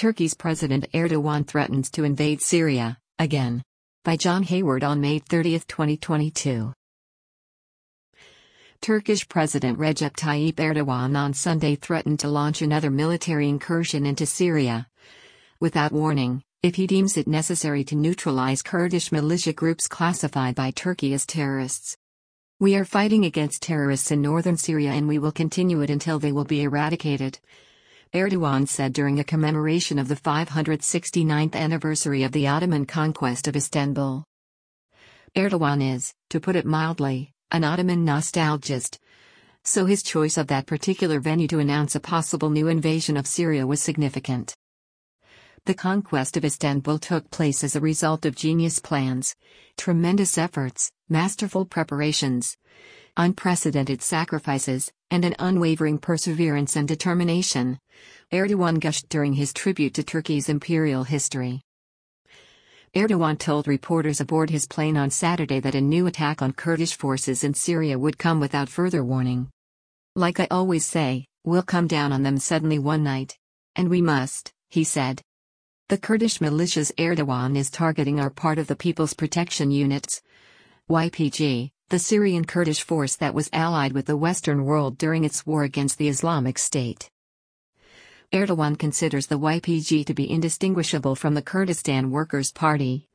Turkey's President Erdogan threatens to invade Syria, again. By John Hayward on May 30, 2022. Turkish President Recep Tayyip Erdogan on Sunday threatened to launch another military incursion into Syria, without warning, if he deems it necessary to neutralize Kurdish militia groups classified by Turkey as terrorists. "We are fighting against terrorists in northern Syria and we will continue it until they will be eradicated," Erdogan said during a commemoration of the 569th anniversary of the Ottoman conquest of Istanbul. Erdogan is, to put it mildly, an Ottoman nostalgist, so his choice of that particular venue to announce a possible new invasion of Syria was significant. The conquest of Istanbul took place as a result of genius plans, tremendous efforts, masterful preparations, unprecedented sacrifices, and an unwavering perseverance and determination, Erdogan gushed during his tribute to Turkey's imperial history. Erdogan told reporters aboard his plane on Saturday that a new attack on Kurdish forces in Syria would come without further warning. "Like I always say, we'll come down on them suddenly one night. And we must," he said. The Kurdish militias Erdogan is targeting are part of the People's Protection Units, YPG, the Syrian Kurdish force that was allied with the Western world during its war against the Islamic State. Erdogan considers the YPG to be indistinguishable from the Kurdistan Workers' Party,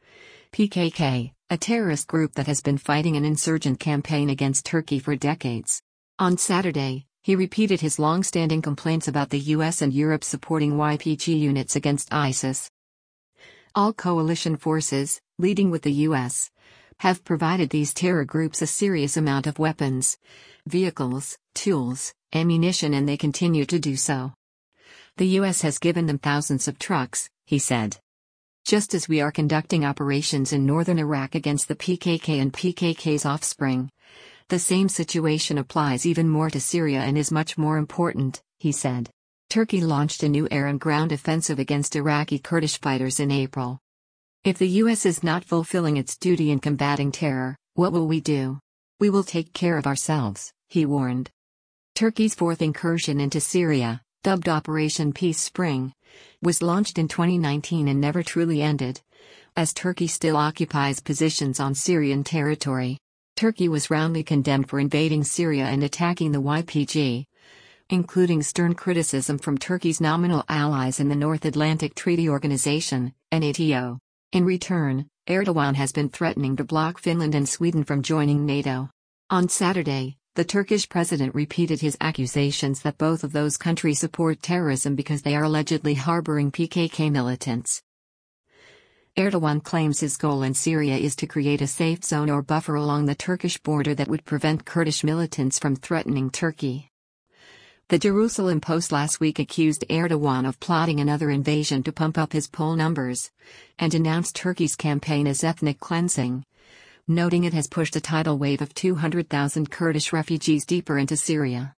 PKK, a terrorist group that has been fighting an insurgent campaign against Turkey for decades. On Saturday, he repeated his long-standing complaints about the US and Europe supporting YPG units against ISIS. All coalition forces, leading with the US, have provided these terror groups a serious amount of weapons, vehicles, tools, ammunition, and they continue to do so. "The US has given them thousands of trucks," he said. "Just as we are conducting operations in northern Iraq against the PKK and PKK's offspring, the same situation applies even more to Syria and is much more important," he said. Turkey launched a new air and ground offensive against Iraqi Kurdish fighters in April. "If the US is not fulfilling its duty in combating terror, what will we do? We will take care of ourselves," he warned. Turkey's fourth incursion into Syria, dubbed Operation Peace Spring, was launched in 2019 and never truly ended, as Turkey still occupies positions on Syrian territory. Turkey was roundly condemned for invading Syria and attacking the YPG, including stern criticism from Turkey's nominal allies in the North Atlantic Treaty Organization, NATO. In return, Erdogan has been threatening to block Finland and Sweden from joining NATO. On Saturday, the Turkish president repeated his accusations that both of those countries support terrorism because they are allegedly harboring PKK militants. Erdogan claims his goal in Syria is to create a safe zone or buffer along the Turkish border that would prevent Kurdish militants from threatening Turkey. The Jerusalem Post last week accused Erdogan of plotting another invasion to pump up his poll numbers, and denounced Turkey's campaign as ethnic cleansing, noting it has pushed a tidal wave of 200,000 Kurdish refugees deeper into Syria.